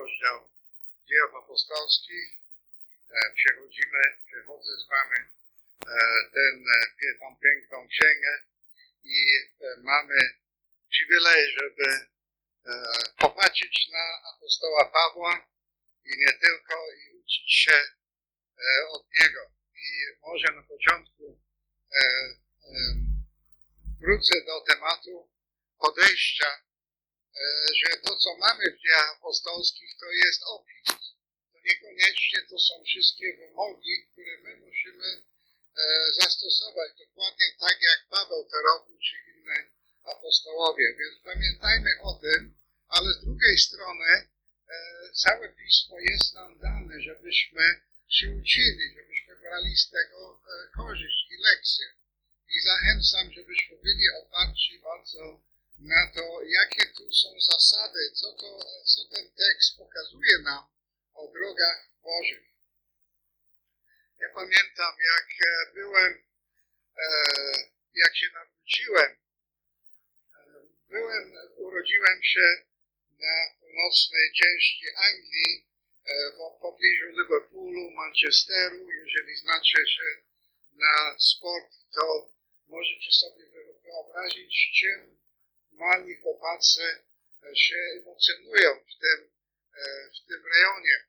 rozdział Dziejów Apostolskich. Przechodzę z wami tą piękną księgę i mamy przywilej, żeby popatrzeć na apostoła Pawła i nie tylko, i uczyć się od niego. I może na początku wrócę do tematu podejścia, że to, co mamy w Dziejach Apostolskich, to jest opis. To niekoniecznie to są wszystkie wymogi, które my musimy zastosować dokładnie tak, jak Paweł to robił, czy inni apostołowie. Więc pamiętajmy o tym, ale z drugiej strony całe Pismo jest nam dane, żebyśmy się uczyli, żebyśmy brali z tego korzyść i lekcje. I zachęcam, żebyśmy byli oparci bardzo na to, jakie tu są zasady, co ten tekst pokazuje nam o drogach Bożych. Ja pamiętam, jak się nawróciłem, urodziłem się na północnej części Anglii, w pobliżu Liverpoolu, Manchesteru. Jeżeli znacie się na sport, to możecie sobie wyobrazić, czym mali chłopacy się emocjonują w tym rejonie.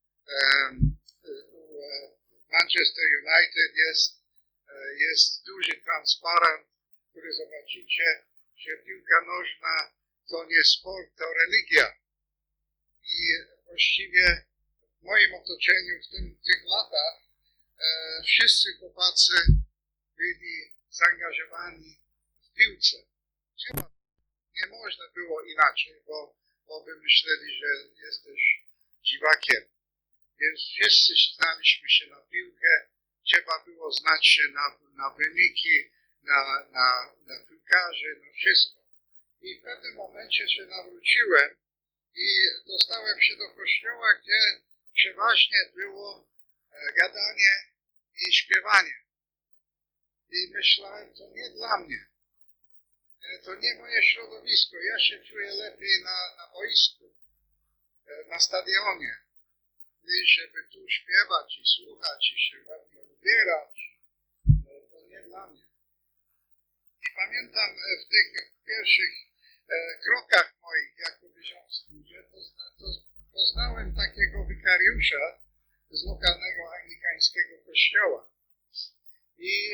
Manchester United jest duży transparent, który zobaczycie, że piłka nożna to nie sport, to religia. I właściwie w moim otoczeniu w tych latach wszyscy chłopacy byli zaangażowani w piłce. Nie można było inaczej, bo by myśleli, że jesteś dziwakiem. Więc wszyscy znaliśmy się na piłkę, trzeba było znać się na wyniki, na piłkarzy, na wszystko. I w pewnym momencie się nawróciłem i dostałem się do kościoła, gdzie przeważnie było gadanie i śpiewanie. I myślałem, to nie dla mnie. To nie moje środowisko. Ja się czuję lepiej na boisku, na stadionie, niż żeby tu śpiewać i słuchać i się ładnie ubierać. To nie dla mnie. I pamiętam w tych pierwszych krokach moich jako wierzącym, że poznałem takiego wikariusza z lokalnego anglikańskiego kościoła. I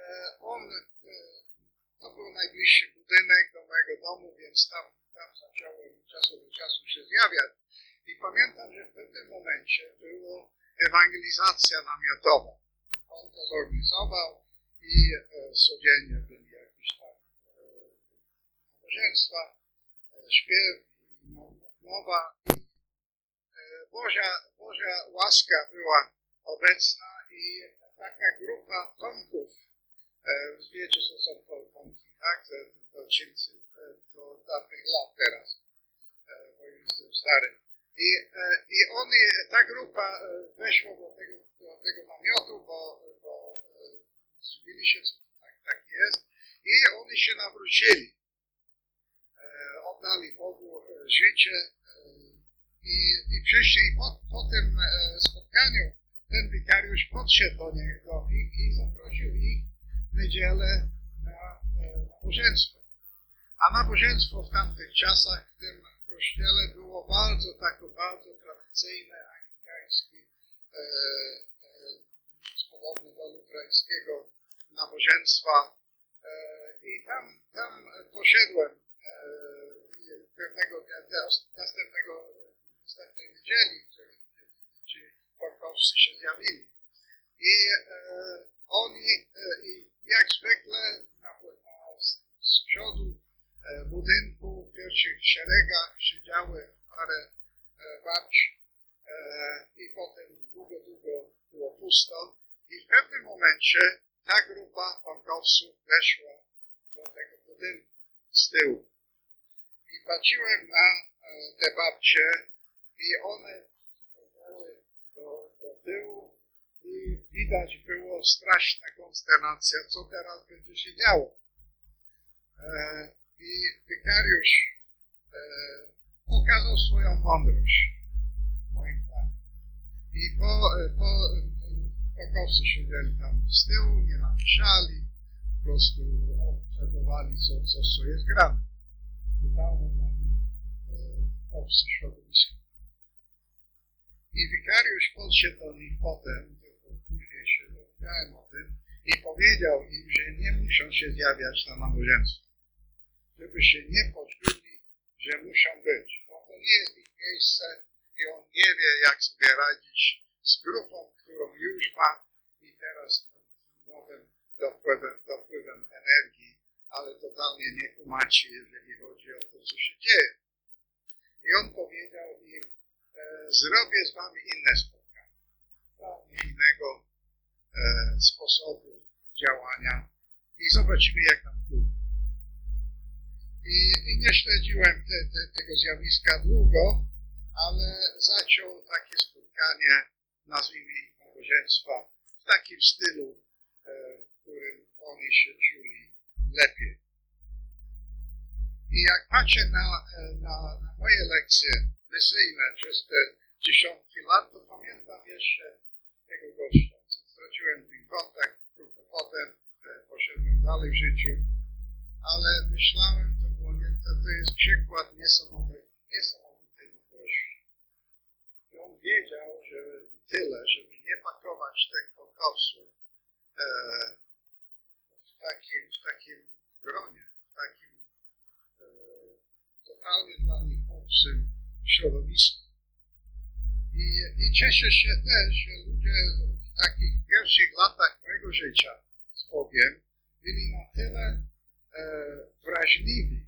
to był najbliższy budynek do mojego domu, więc tam zacząłem czasu do czasu się zjawiać. I pamiętam, że w pewnym momencie była ewangelizacja namiotowa. On to zorganizował i codziennie byli jakieś tam nabożeństwa, śpiew, mowa. Boża łaska była obecna i taka grupa tomków, wiecie, co są tomki, tak? To czyńcy do dawnych lat teraz, bo jestem stary. Ta grupa weszła do tego namiotu, bo zdziwili się, co tak jest, i oni się nawrócili. Oddali Bogu życie i przyszli. I po tym spotkaniu ten wikariusz podszedł do nich i zaprosił ich w niedzielę na nabożeństwo. A nabożeństwo w tamtych czasach w tym kościele było bardzo tradycyjne, anglikańskie, podobne do luterańskiego nabożeństwa. I tam poszedłem pewnego dnia, następnej niedzieli, gdzie porkowcy się zjawili. I oni, jak zwykle, z przodu budynku w pierwszych szeregach siedziały parę babci i potem długo było pusto. I w pewnym momencie ta grupa porkowców weszła do tego budynku z tyłu. I patrzyłem na te babcie i one wchodziły do tyłu i widać było straszna konsternacja, co teraz będzie się działo. I wikariusz pokazał swoją mądrość. I po kosy siedzieli tam z tyłu, nie napiszali, po prostu obserwowali, co jest grane. Totalnie obcy środowisko. I wikariusz podszedł do nich potem, później się dowiedziałem o tym, i powiedział im, że nie muszą się zjawiać na nabożeństwo. Żeby się nie poczuli, że muszą być. Bo to nie jest ich miejsce i on nie wie, jak sobie radzić z grupą, którą już ma i teraz nowym dopływem energii, ale totalnie nie kumacie, jeżeli chodzi o to, co się dzieje. I on powiedział im, zrobię z wami inne spotkanie. Innego sposobu działania i zobaczymy, jak nam pójdzie. I nie śledziłem tego zjawiska długo, ale zaczął takie spotkanie, nazwijmy ich nabożeństwa, w takim stylu, w którym oni się czuli lepiej. I jak patrzę na moje lekcje misyjne przez te dziesiątki lat, to pamiętam jeszcze tego gościa. Straciłem ten kontakt, tylko potem poszedłem dalej w życiu, ale myślałem, to jest przykład niesamowitej mądrości. I on wiedział, że tyle, żeby nie pakować tego kokosu w takim gronie, w takim totalnie dla nich obcym środowisku. I cieszę się też, że ludzie w takich pierwszych latach mojego życia z Bogiem byli na tyle wrażliwi,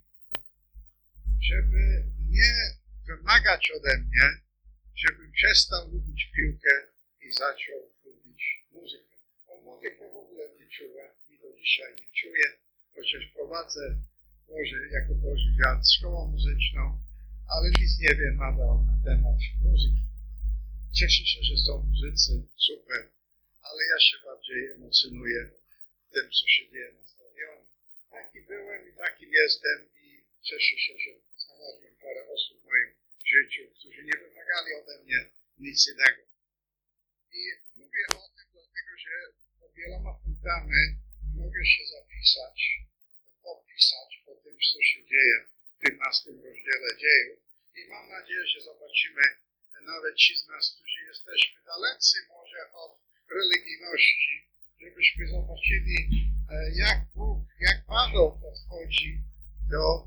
żeby nie wymagać ode mnie, żebym przestał lubić piłkę i zaczął lubić muzykę. Bo muzykę w ogóle nie czułem i do dzisiaj nie czuję, chociaż prowadzę jako Boży dziad szkołę muzyczną, ale nic nie wiem nadal na temat muzyki. Cieszę się, że są muzycy, super, ale ja się bardziej emocjonuję tym, co się dzieje na stadionie. Taki byłem i takim jestem i cieszę się, że znalazłem parę osób w moim życiu, którzy nie wymagali ode mnie nic innego. I mówię o tym dlatego, że pod wieloma punktami mogę się podpisać po tym, co się dzieje w 15 rozdziale dziejów. I mam nadzieję, że zobaczymy nawet ci z nas, którzy jesteśmy dalecy może od religijności, żebyśmy zobaczyli, jak Paweł podchodzi do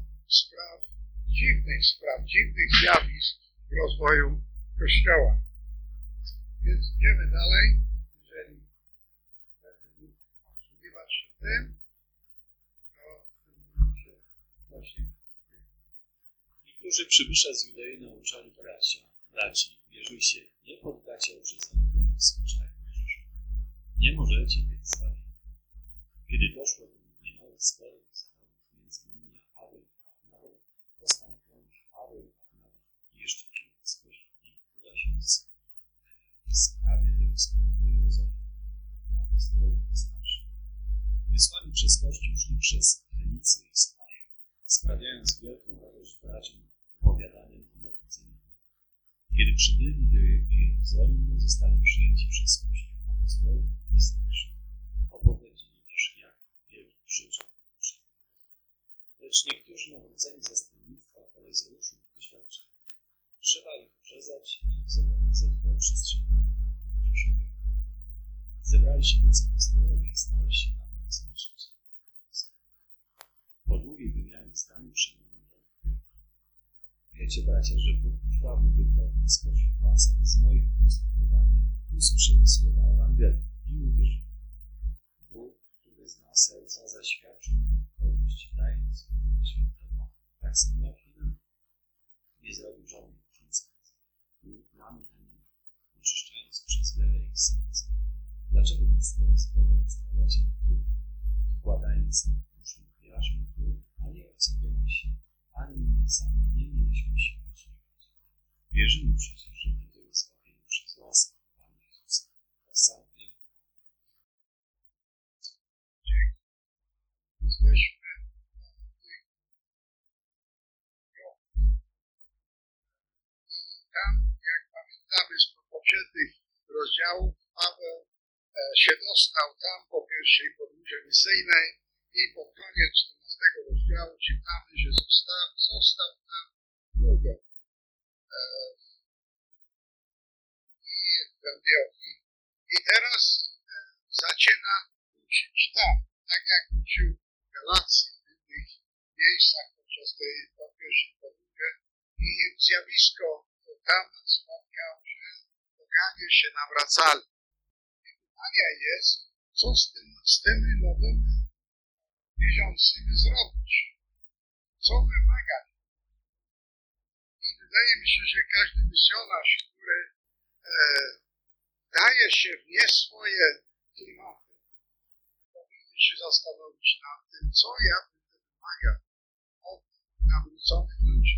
dziwnych zjawisk w rozwoju Kościoła. Więc idziemy dalej, jeżeli będę obsługiwać się tym, to się właśnie. Niektórzy przybysze z Judei nauczali braci, jeżeli się nie poddacie obrzydzeniu do ich zwyczajów, nie możecie być zbawieni. Kiedy doszło do niemałych sporów między nimi a Pawłem i Barnabą, postanowiono, że Paweł i Barnaba i jeszcze kilku spośród nich uda się w sprawie tego skąduje rozwoju dla apostołów i starszych. Wysłani przez Kościół szli przez Fenicję i Samaję, sprawiając wielką radość braciom opowiadaniem o narodzeniu. Kiedy przybyli do Jerozolimy, zostali przyjęci przez Kościół apostołów i starszych. Opowiedzieli też, jak wielki życzy. Lecz niektórzy nawróceni ze stronnictwa faryzeuszów doświadczyli. Trzeba ich uprzedzać i zobowiązać do przestrzegania prawa mojżeszowego. Zebrali się więc apostołowie i starali się aby rozmyślać. Po długiej wymianie zdań przemówił do nich. Wiecie, bracia, że Bóg już dawno wybrał mnie spośród was, aby z moich ust usłyszeli słowa Ewangelii i uwierzyli. Bóg, który zna serca, zaświadczył na ich korzyść, dając im Ducha Świętego, tak samo jak i nam. Nie zrobił żadnej różnicy między nami a nimi, oczyszczając przez wiarę ich serca. Dlaczego więc teraz Boga wystawiacie na próbę, wkładając na uczniów jarzmo, który ani ojcem do nasi, ani my sami nie mieliśmy siły uczniwać. Wierzymy przecież, że będziemy zbawieni przez łaskę Pana Jezusa. To sam wiem. Jesteśmy i tam, jak pamiętamy z poprzednich rozdziałów Paweł się dostał tam po pierwszej podróży misyjnej i pod koniec 14 rozdziału czytamy, że został tam długo w Antiochii i teraz zaczyna uczyć tam, tak jak uczył w Galacji, w innych miejscach podczas tej pierwszej podróży i zjawisko tam spotkał, że poganie się nawracali. I pytanie jest, co z tymi nowymi wierzącymi zrobić? Co wymagać? I wydaje mi się, że każdy misjonarz, który daje się w nie swoje klimaty, powinien się zastanowić nad tym, co ja będę wymagał od nawróconych ludzi.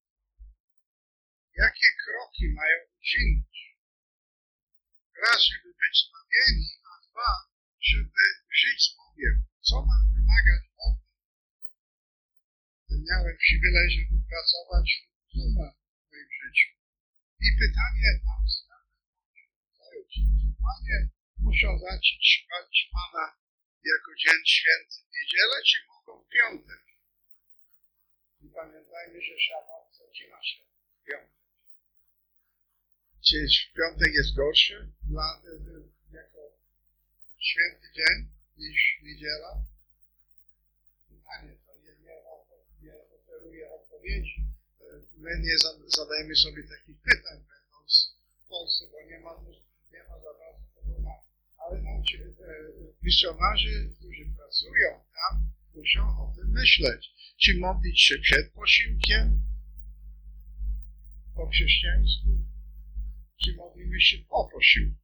Jakie kroki mają uczynić? Raz, żeby być zbawieni, a dwa, żeby żyć z Bogiem. Co mam wymagać od nich? Miałem przywilej, żeby pracować w Zuma w moim życiu. I pytanie nam stawiają, czy muzułmanie muszą zacząć szukać Pana jako dzień święty w niedzielę, czy mogą w piątek? I pamiętajmy, że szabat zaczyna się w piątek. Czy w piątek jest gorszy jako święty dzień niż niedziela? Pytanie, to nie oferuje odpowiedzi. My nie zadajemy sobie takich pytań, będąc w Polsce, bo nie ma za bardzo problemu. Ale misjonarze, którzy pracują tam, muszą o tym myśleć. Czy modlić się przed posiłkiem, po chrześcijańsku, czy modlimy się po posiłku.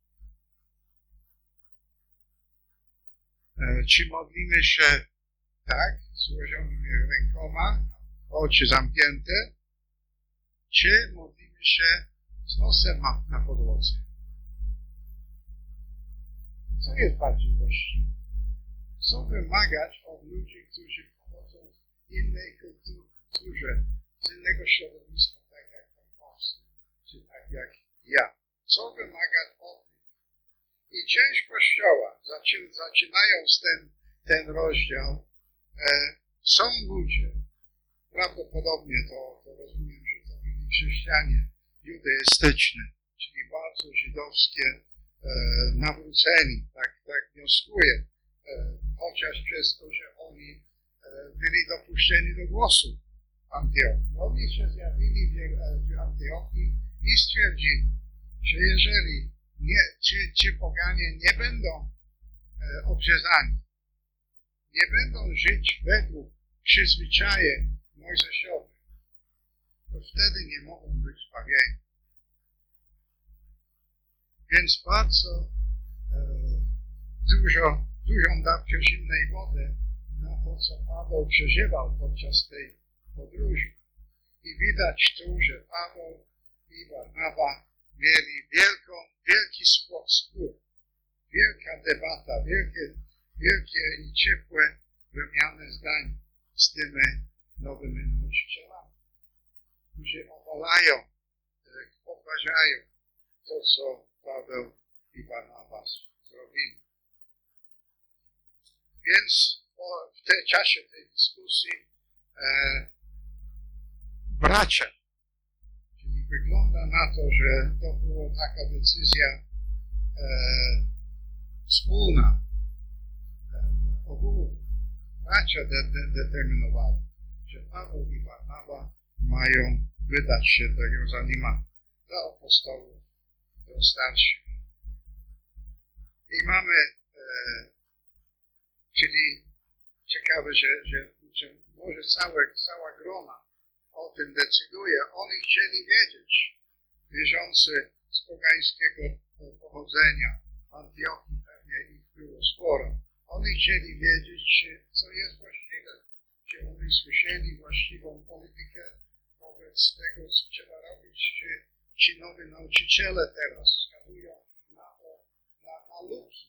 Czy modlimy się tak, złożonymi rękoma, oczy zamknięte, czy modlimy się z nosem na podłodze. Co jest bardziej właściwe? Co wymagać od ludzi, którzy pochodzą z innej kulturze, z innego środowiska, tak jak pan Polski, czy tak jak ja. Co wymagać od nich? I część Kościoła, zaczynając ten rozdział, są ludzie, prawdopodobnie to rozumiem, że to byli chrześcijanie judaistyczni, czyli bardzo żydowskie, nawróceni, tak wnioskuję, chociaż przez to, że oni byli dopuszczeni do głosu w Antiochii. Oni się zjawili w Antiochii i stwierdzili, że jeżeli ci poganie nie będą obrzezani, nie będą żyć według przyzwyczajeń mojżeszowych, to wtedy nie mogą być zbawieni. Więc bardzo dużą dawkę zimnej wody na to, co Paweł przeżywał podczas tej podróży. I widać tu, że Paweł i Barnaba mieli wielki spór, wielka debata, wielkie i ciepłe wymiany zdań z tymi nowymi nauczycielami, którzy obalają, podważają to, co Paweł i Barnabas zrobili. Więc w tym czasie tej dyskusji bracia, czyli wygląda na to, że to była taka decyzja wspólna, ogółu. Bracia determinowali, że Paweł i Barnaba mają wydać się do Jerozolima, do apostołów, do starszych. I mamy, czyli ciekawe, że może cała grona o tym decyduje. Oni chcieli wiedzieć, wierzący z pogańskiego pochodzenia Antiochii, pewnie ich było sporo. Oni chcieli wiedzieć, co jest właściwe. Czy oni słyszeli właściwą politykę wobec tego, co trzeba robić. Czy ci nowi nauczyciele teraz wskazują na luki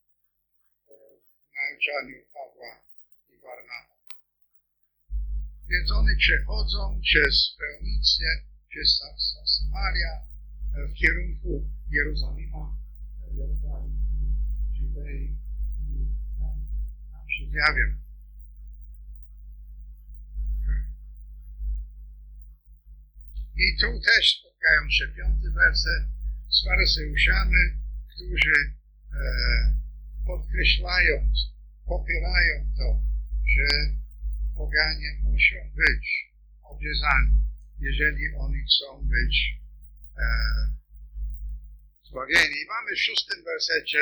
w nauczaniu Pawła i Barnaba. Więc oni przechodzą przez Feonicję, przez Samaria w kierunku Jerozolima Jerozolimy, Judei, tam się zjawią. I tu też spotkają się 5 werset z faryzeuszami, którzy podkreślając, popierają to, że poganie muszą być obrzezani, jeżeli oni chcą być zbawieni. I mamy w 6 wersecie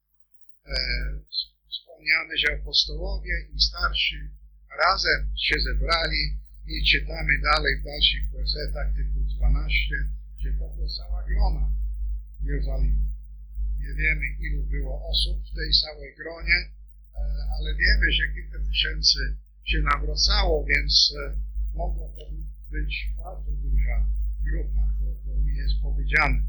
wspomniane, że apostołowie i starsi razem się zebrali i czytamy dalej w dalszych wersetach typu 12, że to była cała grona w Jerozolimie. Nie wiemy, ilu było osób w tej całej gronie, ale wiemy, że kilka tysięcy się nawracało, więc mogło to być bardzo duża grupa, to nie jest powiedziane.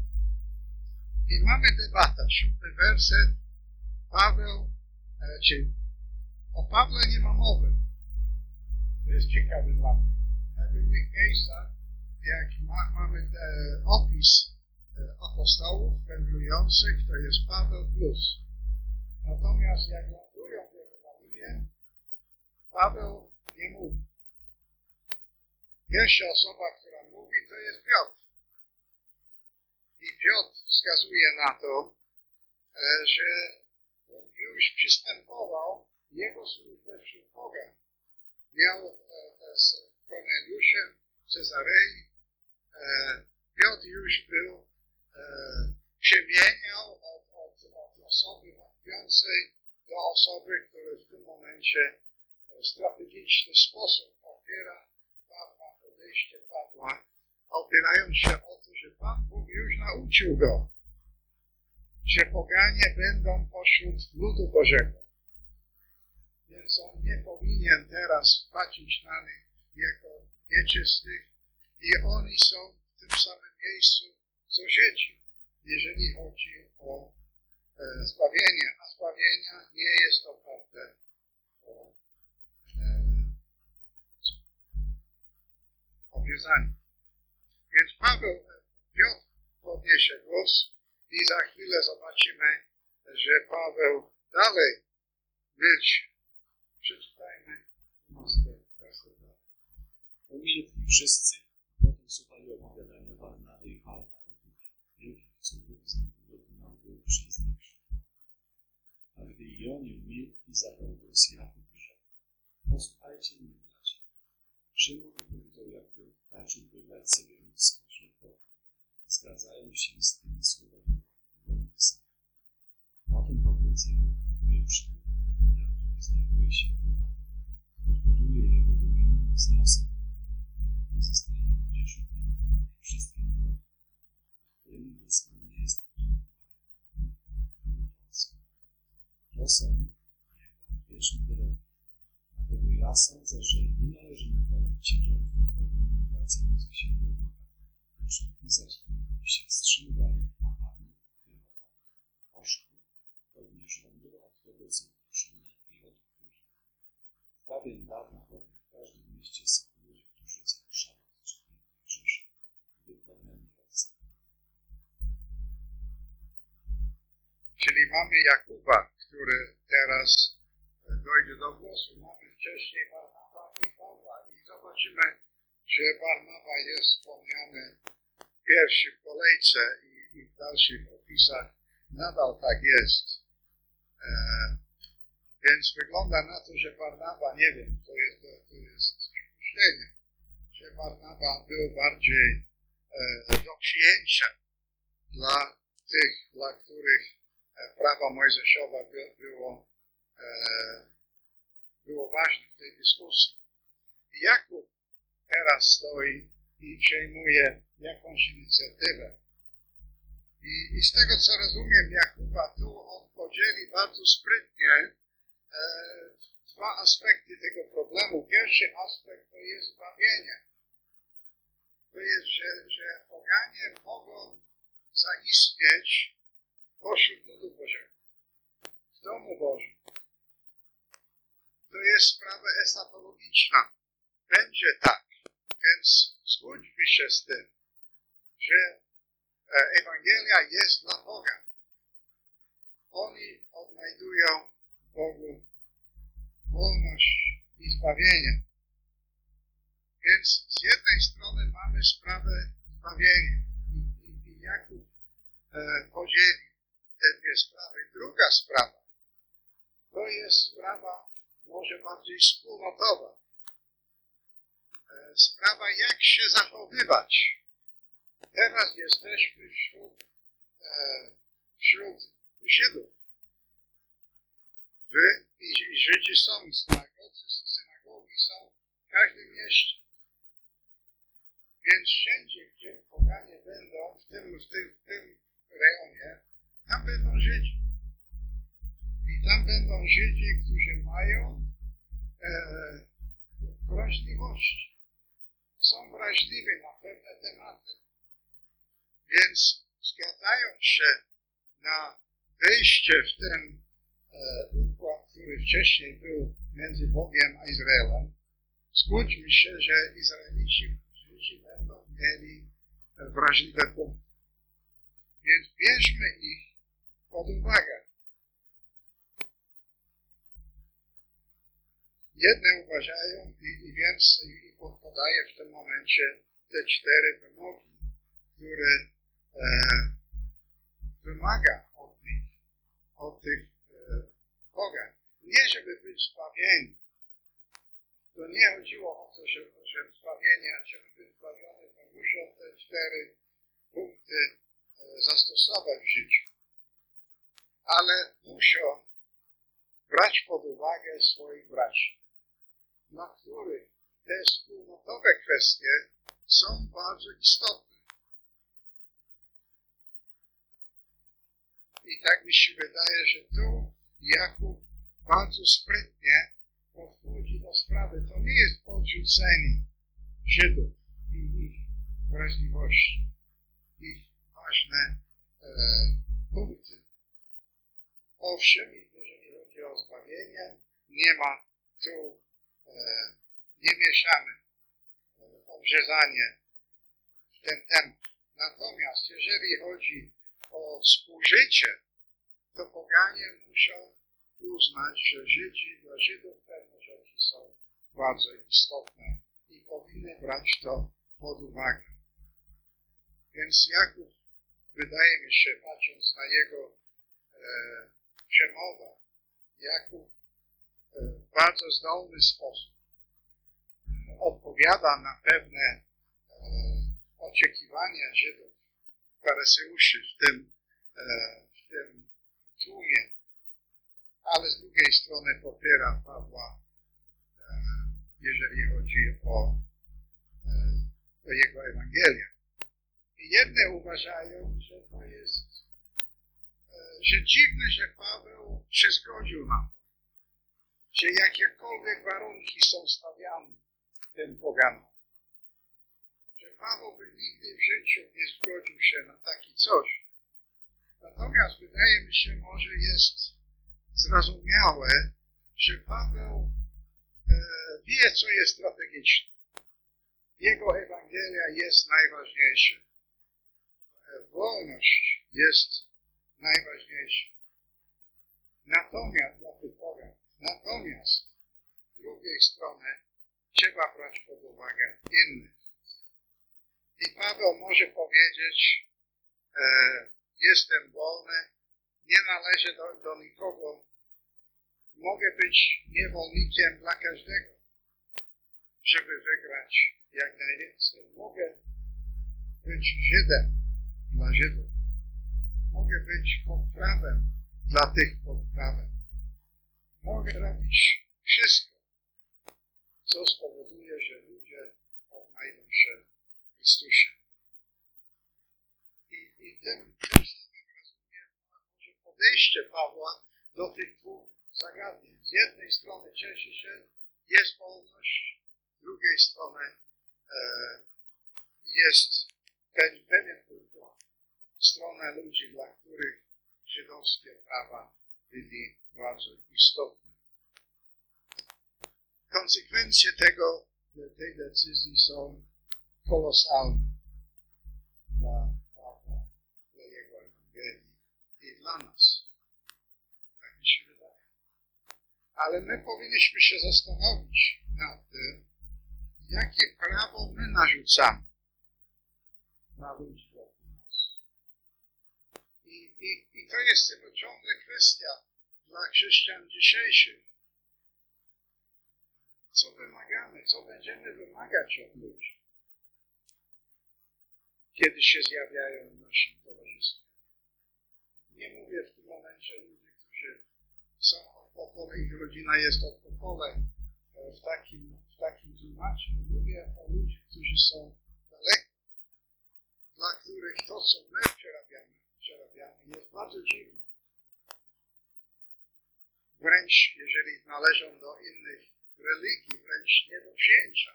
I mamy debatę, 7 werset, Paweł, czy o Pawle nie ma mowy. To jest ciekawe dla mnie. W innych miejscach, jak mamy opis apostołów wędrujących, to jest Paweł plus. Natomiast jak lądują w Jerozolimie, Paweł nie mówi. Pierwsza osoba, która mówi, to jest Piotr. I Piotr wskazuje na to, że już przystępował jego służbę wśród Boga. Miał z Korneliuszem w Cezarei. Piotr już był, przemieniał od osoby wątpiącej do osoby, która w tym momencie w strategiczny sposób opiera Pawła, podejście Pawła, opierając się o to, że Pan Bóg już nauczył go, że poganie będą pośród ludu Bożego. Więc on nie powinien teraz patrzeć na nich jako nieczystych i oni są w tym samym miejscu co Żydzi, jeżeli chodzi o zbawienie, a zbawienia nie jest oparte o obwiązanie. Więc Piotr podniesie głos i za chwilę zobaczymy, że Paweł dalej być. Przeczytajmy 12 werset. Umilkli wszyscy, potem słuchali opowiadania Barnaby i Pawła o tych wielkich cudów dokonał był przez nich. A gdy i oni umilkli, zabrał głos Jakub i rzekł: posłuchajcie mnie, bracia. Szymon powiedział Jakub, raczył wybrać sobie ludzko, że to zgadzają się z tymi słowami napisane. Potem powrócę i przygotowania, który znajduje się w górach. Podbuduje jego ruiny i wzniosę. Pozostanie młodzież upamiętana wszystkie narody, którymi doskonale jest imię Polska. To są jego wieczne wyroki. Dlatego ja sądzę, że nie należy nakładać ciężarów na powinien wracających się do Boga, lecz napisać, aby się wstrzymywali pochwalni, kierowani, kosztu, również lądowa od tego, co uczynione i odkryli. W dawien dawna bowiem w każdym mieście są ludzie, którzy cały szabat czynili grzeszą, wypełniani ojcem. Czyli mamy Jakuba, który teraz dojdzie do głosu. Mamy wcześniej Barnaba i Pawła i zobaczymy, że Barnaba jest wspomniany pierwszy w kolejce i w dalszych opisach nadal tak jest. Więc wygląda na to, że Barnaba, nie wiem, to jest przypuszczenie, że Barnaba był bardziej do przyjęcia dla tych, dla których prawo Mojżeszowa było ważne w tej dyskusji. Jakub teraz stoi i przejmuje jakąś inicjatywę. I z tego, co rozumiem Jakuba, tu on podzieli bardzo sprytnie dwa aspekty tego problemu. Pierwszy aspekt to jest zbawienie. To jest, że poganie mogą zaistnieć pośród ludu Bożego, w domu Bożym. To jest sprawa eschatologiczna. Będzie tak. Więc zgódźmy się z tym, że Ewangelia jest dla Boga. oni odnajdują w Bogu wolność i zbawienie. Więc z jednej strony mamy sprawę zbawienia i Jakub podzielił te dwie sprawy. Druga sprawa to jest sprawa może bardziej wspólnotowa. Sprawa, jak się zachowywać. Teraz jesteśmy wśród Żydów. I Żydzi są, synagogi są w każdym mieście. Więc wszędzie, gdzie poganie będą, w tym rejonie, tam będą Żydzi. I tam będą Żydzi, którzy mają wrażliwość. Są wrażliwi na pewne tematy. Więc zgadzając się na wejście w ten układ, który wcześniej był między Bogiem a Izraelem, zgódźmy się, że Izraelici będą mieli wrażliwe punkty. Więc bierzmy ich pod uwagę. Jedne uważają i podaję w tym momencie te 4 wymogi, które wymaga od tych pogan. Nie, żeby być zbawieni. To nie chodziło o to, żeby być zbawiony, to muszą te 4 punkty zastosować w życiu. Ale muszą brać pod uwagę swoich braci, dla których te wspólnotowe kwestie są bardzo istotne. I tak mi się wydaje, że tu Jakub bardzo sprytnie podchodzi do sprawy. To nie jest odrzucenie Żydów i ich wrażliwości, ich ważne punkty. Owszem, jeżeli chodzi o zbawienie, nie ma tu, nie mieszamy obrzezanie w ten temat. Natomiast jeżeli chodzi o współżycie, to poganie muszą uznać, że dla Żydów pewne rzeczy są bardzo istotne i powinny brać to pod uwagę. Więc Jakub, wydaje mi się, patrząc na jego przemowę, Jakub w bardzo zdolny sposób odpowiada na pewne oczekiwania Żydów, faryzeuszy w tym tłumie, ale z drugiej strony popiera Pawła, jeżeli chodzi o jego Ewangelię. I jedne uważają, że to jest, że dziwne, że Paweł się zgodził na to, że jakiekolwiek warunki są stawiane tym poganom. Że Paweł by nigdy w życiu nie zgodził się na taki coś. Natomiast wydaje mi się, może jest zrozumiałe, że Paweł wie, co jest strategiczne. Jego Ewangelia jest najważniejsza. Wolność jest najważniejsza. Natomiast dla tych pogan, natomiast z drugiej strony trzeba brać pod uwagę innych. I Paweł może powiedzieć, jestem wolny, nie należę do nikogo, mogę być niewolnikiem dla każdego, żeby wygrać jak najwięcej. Mogę być Żydem dla Żydów. Mogę być podprawem dla tych podprawem. Mogę robić wszystko, co spowoduje, że ludzie odnajdą się w Chrystusie. I tym samym rozumiem może podejście Pawła do tych 2 zagadnień. Z jednej strony cieszy się, jest wolność, z drugiej strony jest pewien układ w stronę ludzi, dla których żydowskie prawa byli bardzo istotne. Konsekwencje tej decyzji są kolosalne dla Pawła, dla jego Ewangelii i dla nas. Ale my powinniśmy się zastanowić nad tym, jakie prawo my narzucamy na ludzi wokół nas. I to jest tylko ciągle kwestia dla chrześcijan dzisiejszych. Co wymagamy, co będziemy wymagać od ludzi, kiedy się zjawiają w naszym towarzystwie. Nie mówię w tym momencie ludzi, którzy są od pokoleń, ich rodzina jest od pokoleń w takim klimacie. Mówię o ludzi, którzy są daleko, dla których to, co my przerabiamy, jest bardzo dziwne. Wręcz, jeżeli należą do innych religii, wręcz nie do przyjęcia.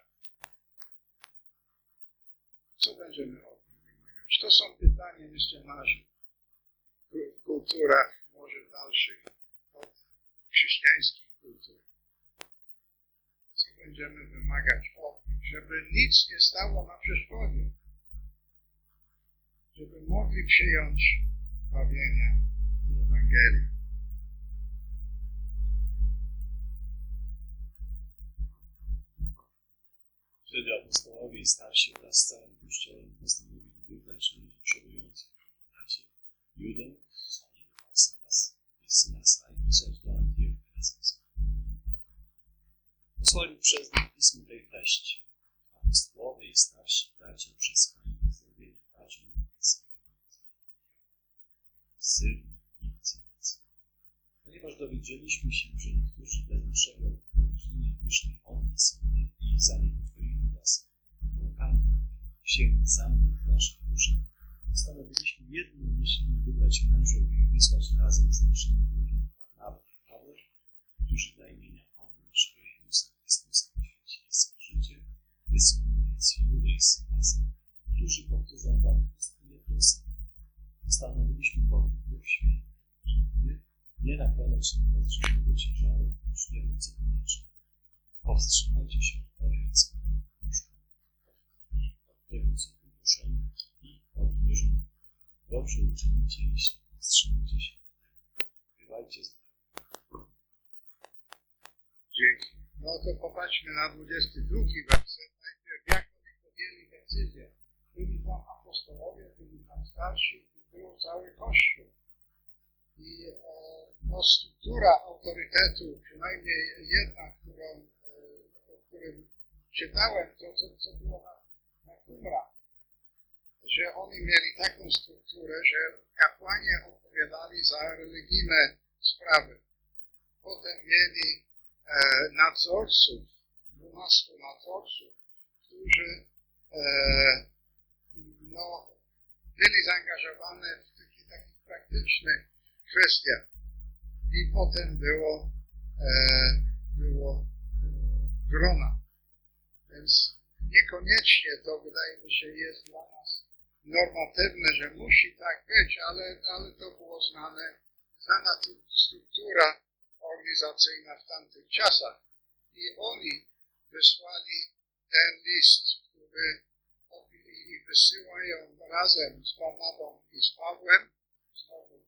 Co będziemy od nich wymagać? To są pytania misjonarzy w kulturach, może dalszych od chrześcijańskich kultur. Co będziemy wymagać od nich? Żeby nic nie stało na przeszkodzie. Żeby mogli przyjąć zbawienia i Ewangelię. Wtedy apostołowie i starsi wraz z całym Kościołem postanowili wybrać ludzi przodujących wśród braci Judę, posłali do Barsabasa i Sylasa i wysłać do Antiochii razem z Barnabą. Posłali przez nich pismo tej treści. Apostołowie i starsi bracia przesłali pozdrowienia braciom z Syrii i Cynicy. Ponieważ dowiedzieliśmy się, że niektórzy bez naszego porozumienia wyszli od nas i zaniepokoili nas naukami księdzami w naszych duszach, postanowiliśmy jednomyślnie wybrać mężów i wysłać razem z naszymi wrogami Barnabę i Pawła, którzy dla imienia Pana naszego Jezusa Chrystusa poświęcili swe życie, wysłanując Judę i Sylasa, którzy powtórzą wam pustynię to samo. Postanowiliśmy bowiem Duch Święty i my nie nakładać na was żadnego ciężaru, lecz wielce koniecznie. Powstrzymajcie się od ofiar z puszką, i od tego, co wygłoszone, i od wierzenia. Dobrze uczynicie, jeśli powstrzymacie się od tego. Bywajcie zdrowi. Dzięki. No to popatrzmy na 22 werset. Najpierw jak oni podjęli decyzję. Byli tam apostołowie, byli tam starsi i był cały Kościół. I struktura autorytetu, przynajmniej jedna, o którym czytałem, to co było na Qumran, że oni mieli taką strukturę, że kapłani odpowiadali za religijne sprawy. Potem mieli nadzorców, 12 nadzorców, którzy byli zaangażowani w takich praktycznych kwestiach. I potem było grona. Więc niekoniecznie to, wydaje mi się, jest dla nas normatywne, że musi tak być, ale to było znana struktura organizacyjna w tamtych czasach. I oni wysłali ten list, który wysyłają razem z Barnabą i z Pawłem. Znowu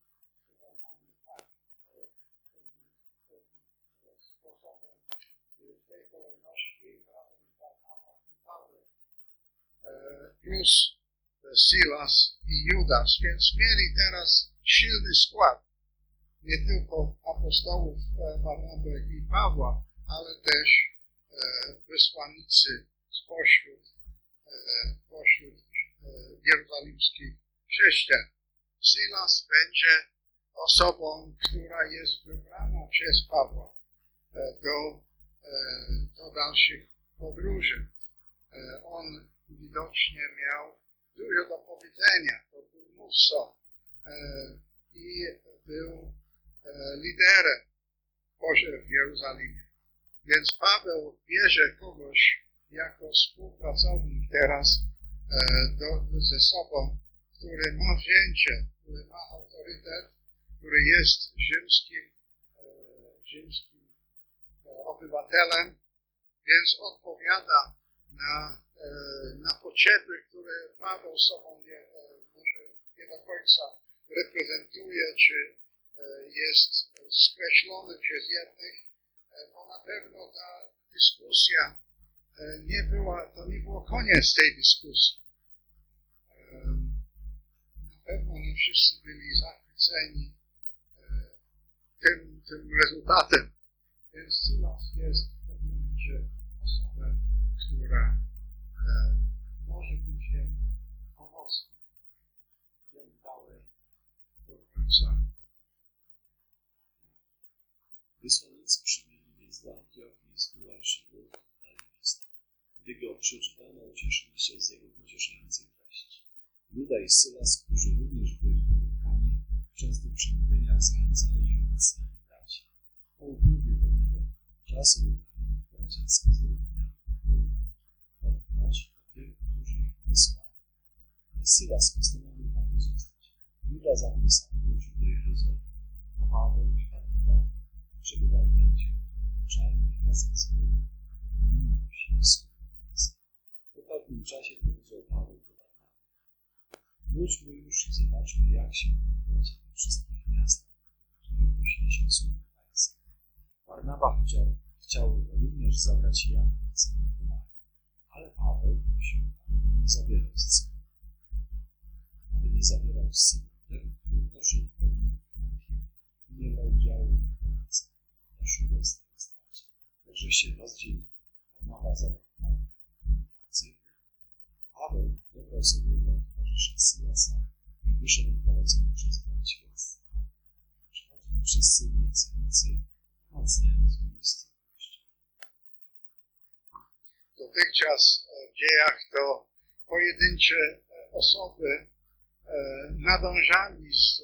sposobem tej kolejności razem z Barnabą i Pawłem plus Silas i Judas, więc mieli teraz silny skład nie tylko apostołów Barnaby i Pawła, ale też wysłannicy spośród jerozolimskich chrześcijan. Silas będzie osobą, która jest wybrana przez Pawła do dalszych podróży. On widocznie miał dużo do powiedzenia, to był mówcą i był liderem w Jerozolimie. Więc Paweł bierze kogoś jako współpracownik teraz ze sobą, który ma wzięcie, który ma autorytet, który jest rzymskim obywatelem, więc odpowiada na potrzeby, które Paweł sobą nie do końca reprezentuje, czy jest skreślony przez jednych na pewno ta dyskusja to nie było koniec tej dyskusji. Na pewno nie wszyscy byli zachwyceni tym rezultatem. Więc Silas jest w pewnym momencie osobą, która może być im pomocna. Idziemy dalej do końca. Wysłannicy przybyli więc do Antiochii z dalszego lista. Gdy go przeczytano, ucieszyli się z jego pocieszającej treści. Juda i Sylas, którzy również byli prorokami, w częstych przemówieniach zachęcali i umacniali braci. Po upływie pewnego czasu wybrali bracia z pozdrowienia od braci do tych, którzy ich wysłali. Ale Sylas postanowił tam pozostać. Juda zatem sam wrócił do Jerozolimy, a Paweł i Barnaba przebywali w Antiochii, czarni razem z wielu innymi słowami. Po pewnym czasie powiedział Paweł do Barnaba: wróćmy już i zobaczmy, jak się bracia we wszystkich miastach, w których głosi się słowo Pańskie. Barnaba chciał również zabrać Jana na samym pomaga, ale Paweł prosił, aby go nie zabierał z sobą. Aby nie zabierał z sobą tego, który poszedł od nich w Antiochii i nie brał udziału w ich pracy. Doszło do tego starcia. Także się rozdzielili. Barnaba zabrał cyrkę. Paweł dobrał sobie dla towarzysza Sylasa i wyszedł prowadzony przez braci oraz przechodzili wszyscy więcej, umacniając miejsce Kościoła. Dotychczas w dziejach to pojedyncze osoby nadążali z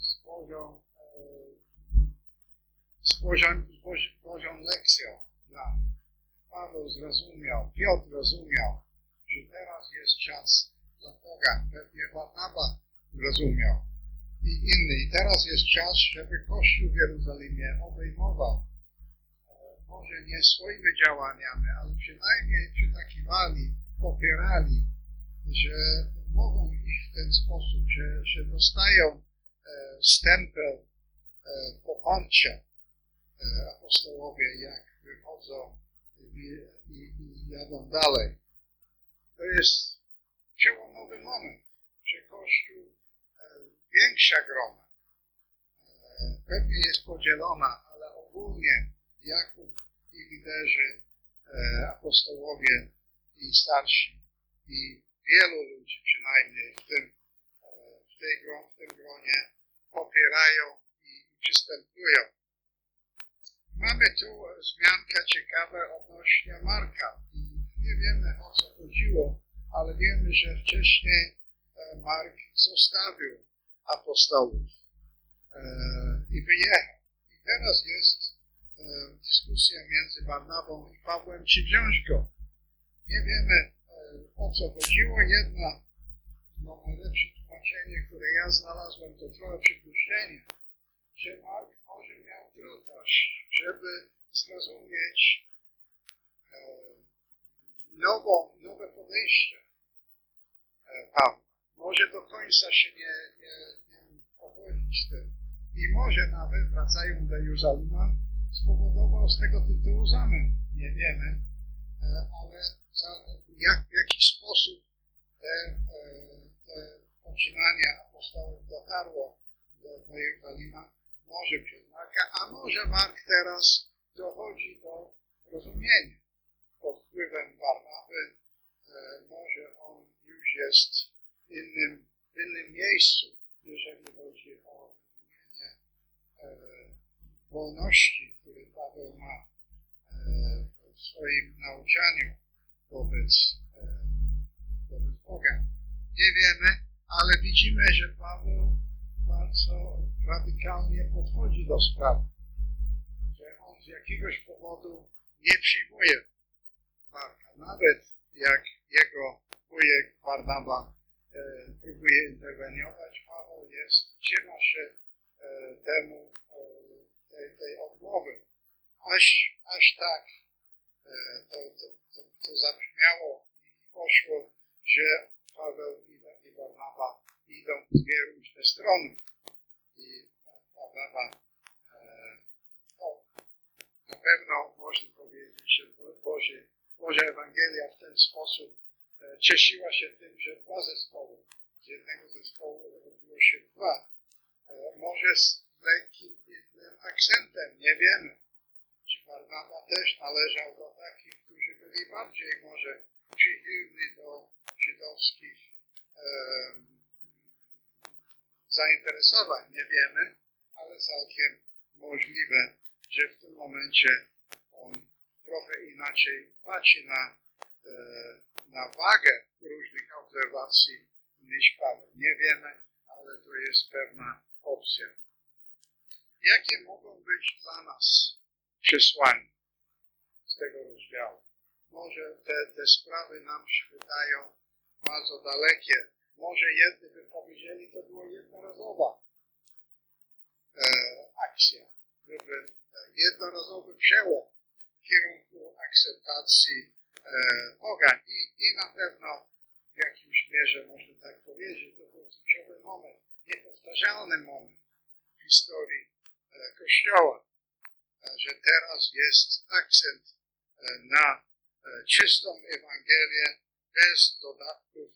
Bożą lekcją dla nich. Paweł zrozumiał, Piotr rozumiał, że teraz jest czas dla Boga. Pewnie Barnaba rozumiał i inny. I teraz jest czas, żeby Kościół w Jerozolimie obejmował, może nie swoimi działaniami, ale przynajmniej przytakiwali, popierali, że mogą iść w ten sposób, że dostają stempel poparcia apostołowie, jak wychodzą i jadą dalej. To jest przełomowy moment, że Kościół, większa grona, pewnie jest podzielona, ale ogólnie Jakub i liderzy, apostołowie i starsi i wielu ludzi przynajmniej w tym gronie popierają i przystępują. Mamy tu wzmiankę ciekawa odnośnie Marka. Nie wiemy, o co chodziło, ale wiemy, że wcześniej Mark zostawił apostołów i wyjechał. I teraz jest dyskusja między Barnabą i Pawłem, czy wziąć go. Nie wiemy, o co chodziło. Najlepsze tłumaczenie, które ja znalazłem, to trochę przypuszczenie, że Mark może miał trudność, żeby zrozumieć nowe podejście Pawła. Może do końca się nie pogodzić z tym. I może nawet, wracając do Jerozolimy, spowodował z tego tytułu zamęt. Nie wiemy, ale w jaki sposób te poczynania apostołów dotarło do Jerozolimy, może przez Marka, a może Mark teraz dochodzi do rozumienia. Pod wpływem Barnaby może on już jest w innym miejscu, jeżeli chodzi o rozumienie wolności, które Paweł ma w swoim nauczaniu wobec Boga. Nie wiemy, ale widzimy, że Paweł bardzo radykalnie podchodzi do sprawy. Że on z jakiegoś powodu nie przyjmuje Marka. Nawet jak jego wujek Barnaba próbuje interweniować, Paweł trzyma się tej odmowy. Aż tak to zabrzmiało i poszło, że Paweł i Barnaba idą w dwie różne strony. I Barnaba na pewno można powiedzieć, że Boża Ewangelia w ten sposób cieszyła się tym, że dwa zespoły, z jednego zespołu robiło się dwa. Może z lekkim innym akcentem, nie wiemy. Czy Barnaba też należał do takich, którzy byli bardziej może przychylni do żydowskich zainteresowań, nie wiemy, ale całkiem możliwe, że w tym momencie on trochę inaczej patrzy na wagę różnych obserwacji niż Paweł. Nie wiemy, ale to jest pewna opcja. Jakie mogą być dla nas przesłania z tego rozdziału? Może te sprawy nam się wydają bardzo dalekie. Może jedni by powiedzieli, to była jednorazowa akcja. Żeby jednorazowy przełom w kierunku akceptacji Boga. I na pewno w jakimś mierze można tak powiedzieć, to był kluczowy moment, niepowtarzalny moment w historii Kościoła, że teraz jest akcent na czystą Ewangelię bez dodatków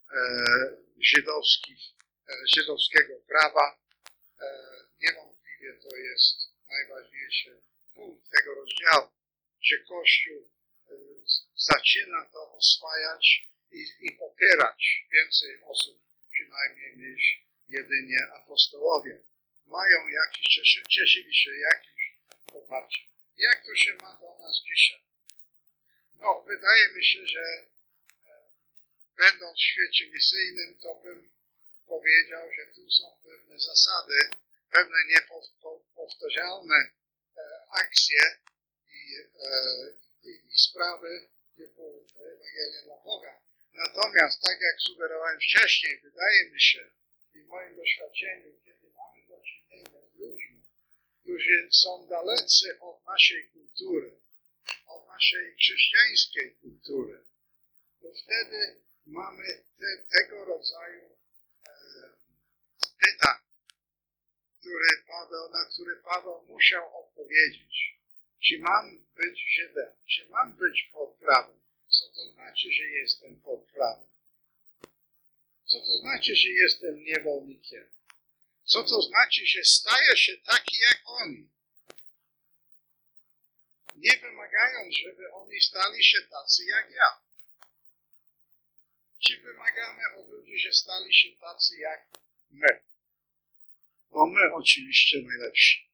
żydowskiego prawa. Niewątpliwie to jest najważniejszy punkt tego rozdziału, że Kościół zaczyna to oswajać i popierać więcej osób, przynajmniej niż jedynie apostołowie. Mają jakieś, cieszyli się jakimś poparciem. Jak to się ma do nas dzisiaj? No, wydaje mi się, że będąc w świecie misyjnym, to bym powiedział, że tu są pewne zasady, pewne niepowtarzalne akcje i sprawy typu Ewangelia dla Boga. Natomiast, tak jak sugerowałem wcześniej, wydaje mi się i w moim doświadczeniu, kiedy mamy do czynienia z ludźmi, którzy są dalecy od naszej kultury, od naszej chrześcijańskiej kultury, to wtedy mamy tego rodzaju pytań, na które Paweł musiał odpowiedzieć. Czy mam być Żydem? Czy mam być pod prawem? Co to znaczy, że jestem pod prawem? Co to znaczy, że jestem niewolnikiem? Co to znaczy, że staję się taki jak oni? Nie wymagając, żeby oni stali się tacy jak ja. Czy wymagamy od ludzi, że stali się tacy jak my? Bo my oczywiście najlepsi.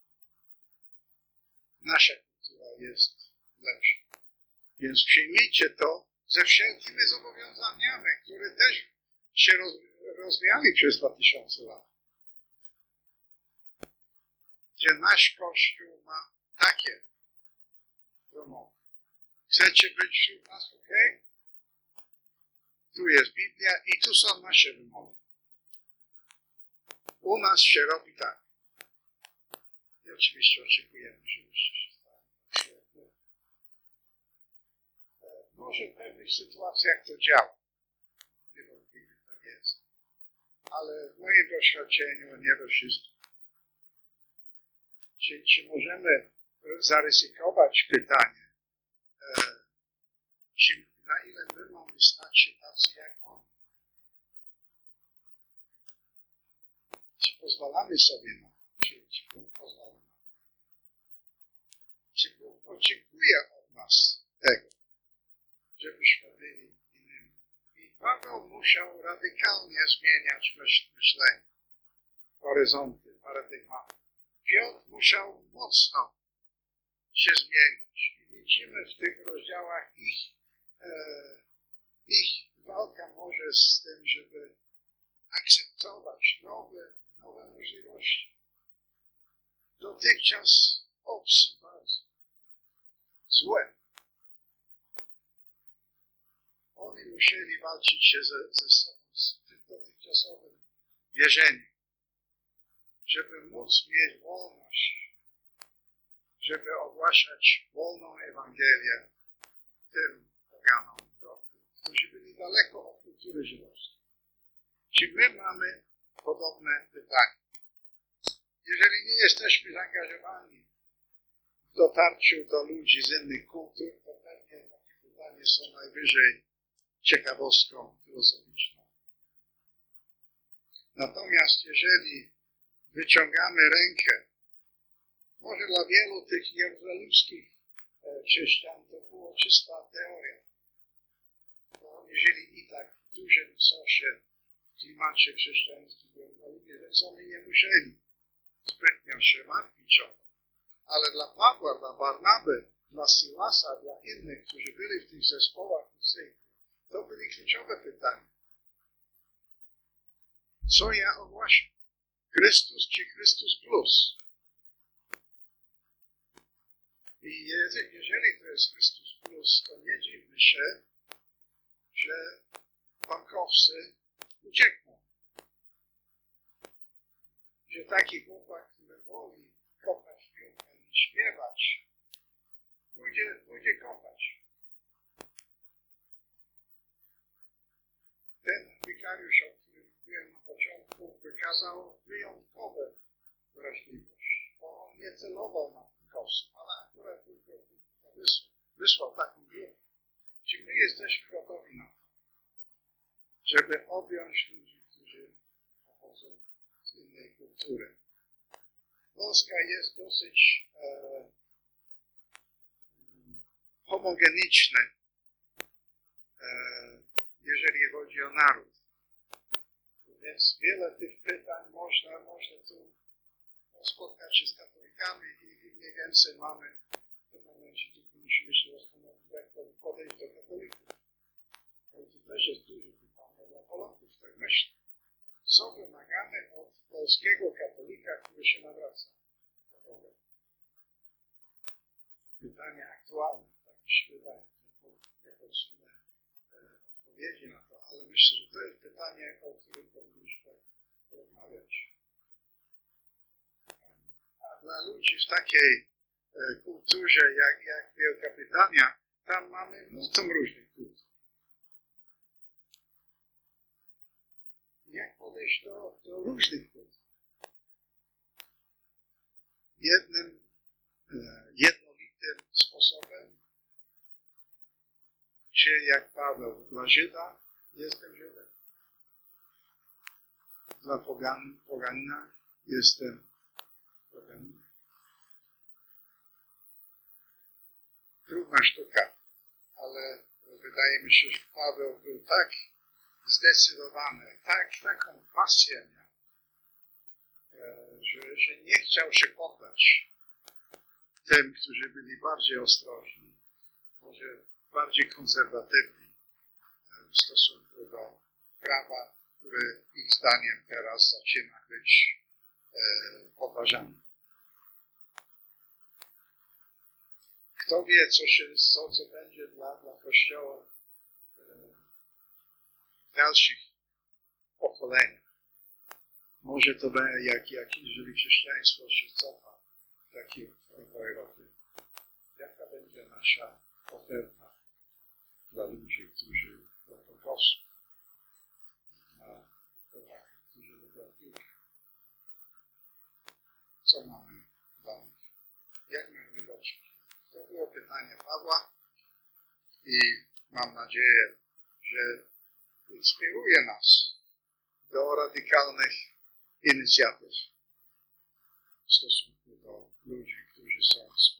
Nasza kultura jest lepsza. Więc przyjmijcie to ze wszelkimi zobowiązaniami, które też się rozwijały przez 2000 lat. Gdzie nasz Kościół ma takie wymogi. Chcecie być wśród nas, ok? Tu jest Biblia i tu są nasze wymogi. U nas się robi tak. I oczywiście oczekujemy, żebyście się stali. Może w pewnych sytuacjach to działa. Niewątpliwie tak jest. Ale w moim doświadczeniu nie we wszystkim. Czy możemy zaryzykować pytanie, na ile my mamy stać się tacy jak on? Czy pozwalamy sobie na to? Czy Bóg pozwala na to? Czy Bóg oczekuje od nas tego, żebyśmy byli innymi? I Paweł musiał radykalnie zmieniać myślenie, horyzonty, paradygmaty. Piotr musiał mocno się zmienić. I widzimy w tych rozdziałach ich walka może z tym, żeby akceptować nowe możliwości. Dotychczas obce, bardzo złe. Oni musieli walczyć się ze sobą, z dotychczasowym wierzeniem, żeby móc mieć wolność, żeby ogłaszać wolną Ewangelię tym poganom, którzy byli daleko od kultury żydowskiej. Czy my mamy podobne pytanie? Jeżeli nie jesteśmy zaangażowani w dotarciu do ludzi z innych kultur, to pewnie takie pytania są najwyżej ciekawostką filozoficzną. Natomiast jeżeli wyciągamy rękę, może dla wielu tych jerozolimskich chrześcijan to było czysta teoria. Bo jeżeli i tak w dużym sensie w klimacie chrześcijańskim w Jerozolimie, więc oni nie musieli zbytnio się martwić o to. Ale dla Pawła, dla Barnaby, dla Silasa, dla innych, którzy byli w tych zespołach misyjnych, to byli kluczowe pytania. Co ja ogłaszam? Chrystus czy Chrystus plus? I jeżeli to jest Chrystus plus, to nie dziwmy się, że bankowcy uciekną. Że taki chłopak, który woli kopać piłkę i śpiewać, pójdzie kopać. Ten wikariusz, o którym mówiłem na początku, wykazał wyjątkową wrażliwość, bo on nie celował na bankowców, ale akurat tylko wysłał taką grupę. Czy my jesteśmy gotowi na to, żeby objąć ludzi, którzy pochodzą z innej kultury? Polska jest dosyć homogeniczna, jeżeli chodzi o naród. Więc wiele tych pytań można tu spotkać się z katolikami i mniej więcej mamy w tym momencie, tylko musimy się zastanowić, jak podejść do katolików. Ale to też jest duże pytanie dla Polaków, tak myślę. Co wymagamy od polskiego katolika, który się nawraca? Pytanie aktualne, tak mi się wydaje, jako odpowiedzi na to, ale myślę, że to jest pytanie, o którym powinniśmy porozmawiać. A dla ludzi w takiej kulturze jak Wielka Brytania, tam mamy multum różnych kultur. Jak podejść do różnych kultur? Jednym jednolitym sposobem, czy jak Paweł dla Żyda, jestem Żydem. Dla poganina jestem poganinem. Trudna sztuka, ale wydaje mi się, że Paweł był tak zdecydowany, taką pasję miał, że nie chciał się poddać tym, którzy byli bardziej ostrożni, może bardziej konserwatywni w stosunku do prawa, które ich zdaniem teraz zaczyna być podważane. Kto wie, co będzie dla Kościoła w dalszych pokoleniach. Może to będzie, jeżeli chrześcijaństwo się cofa w takiej Europie. Jaka będzie nasza oferta dla ludzi, którzy po prostu na chłopaki, którzy lubią piłkę. Co mamy dla nich? Jak mamy dotrzeć? To było pytanie Pawła i mam nadzieję, że inspiruje nas do radykalnych inicjatyw w stosunku do ludzi, którzy są